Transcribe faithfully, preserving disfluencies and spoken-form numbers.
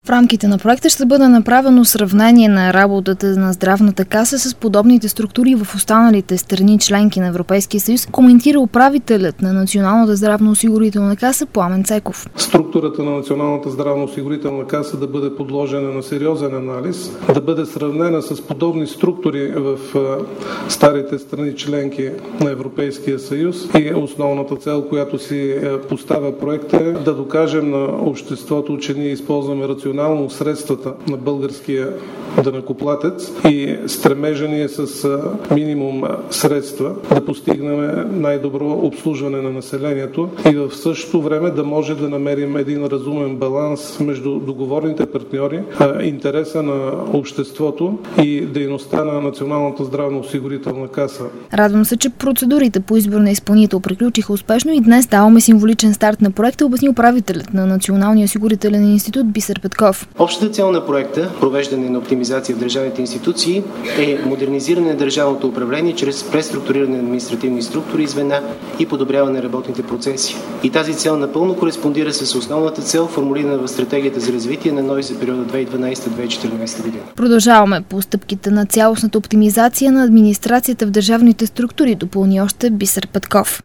В рамките на проекта ще бъде направено сравнение на работата на здравната каса с подобните структури в останалите страни членки на Европейския съюз, коментира управителят на Националната здравноосигурителна каса Пламен Цеков. Структурата на Националната здравноосигурителна каса да бъде подложена на сериозен анализ, да бъде сравнена с подобни структури в старите страни членки на Европейския съюз и основната цел, която си поставя проекта, е да докажем на обществото, че ние използваме рационално средствата на българския данъкоплатец и стремежа ни е с минимум средства да постигнем най-добро обслужване на населението и в същото време да може да намерим един разумен баланс между договорните партньори, интереса на обществото и дейността на Националната здравноосигурителна каса. Радвам се, че процедурите по избор на изпълнител приключиха успешно и днес даваме символичен старт на проекта, обясни управителят на Националния осигурителен институт Бисер Петков. Общата цел на проекта, провеждане на оптимизация в държавните институции, е модернизиране на държавното управление чрез преструктуриране на административни структури и звена и подобряване на работните процеси. И тази цел напълно кореспондира с основната цел, формулирана в стратегията за развитие на НОИ за периода две хиляди и дванадесета - две хиляди и четиринадесета година. Продължаваме по стъпките на цялостната оптимизация на администрацията в държавните структури, допълни още Бисер Петков.